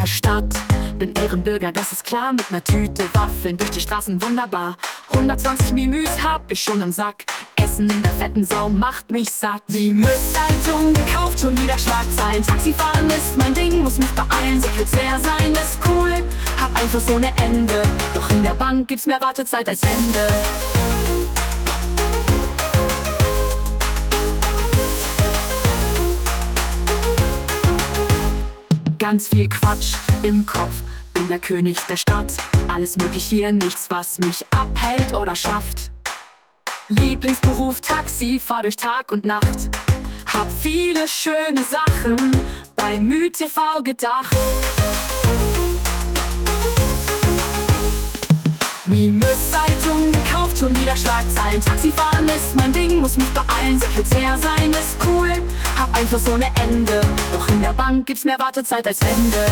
der Stadt. Bin Ehrenbürger, das ist klar, mit ner Tüte Waffeln durch die Straßen wunderbar. 120 Menüs hab ich schon im Sack. Essen in der fetten Sau macht mich satt. Die Müllzeitung gekauft, schon wieder Schlagzeilen. Taxifahren ist mein Ding, muss mich beeilen. Sekretär sein ist cool, hab Einfluss ohne Ende. Doch in der Bank gibt's mehr Wartezeit als Wände. Ganz viel Quatsch im Kopf, bin der König der Stadt. Alles möglich hier, nichts was mich abhält oder schafft. Lieblingsberuf Taxi, fahr durch Tag und Nacht. Hab viele schöne Sachen bei MyTV gedacht. Zeitung gekauft, schon wieder Schlagzeilen. Taxifahren ist mein Ding, muss mich beeilen. Sekretär sein ist cool, hab Einfluss ohne Ende. Doch in der Bank gibt's mehr Wartezeit als Wände.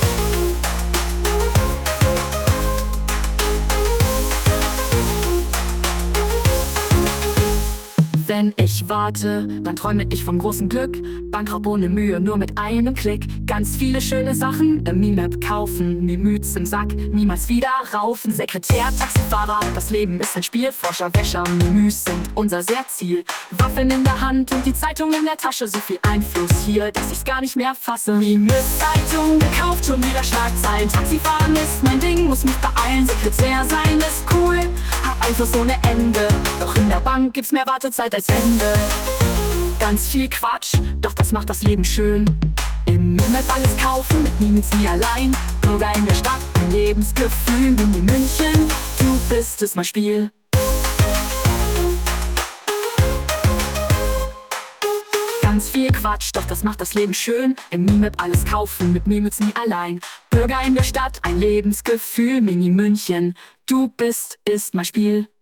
Wenn ich warte, dann träume ich vom großen Glück. Bankraub ohne Mühe, nur mit einem Klick. Ganz viele schöne Sachen im Mi-Map kaufen. Mimüts im Sack, niemals wieder raufen. Sekretär, Taxifahrer, das Leben ist ein Spiel. Forscher, Wäscher, Mimüs sind unser Sehrziel. Waffen in der Hand und die Zeitung in der Tasche. So viel Einfluss hier, dass ich's gar nicht mehr fasse. Mi-Zeitung gekauft, schon wieder Schlagzeilen. Taxifahren ist mein Ding, muss mich beeilen. Sekretär sein ist cool, hab Einfluss ohne Ende. Doch in der Bank gibt's mehr Wartezeit als Wände. Ganz viel Quatsch, doch das macht das Leben schön. Im Mi-Map alles kaufen, mit Mimits nie allein. Bürger in der Stadt, ein Lebensgefühl. Mini München, du bist es mein Spiel. Ganz viel Quatsch, doch das macht das Leben schön. Im Mi-Map alles kaufen, mit Mimits nie allein. Bürger in der Stadt, ein Lebensgefühl. Mini München, du bist, ist mein Spiel.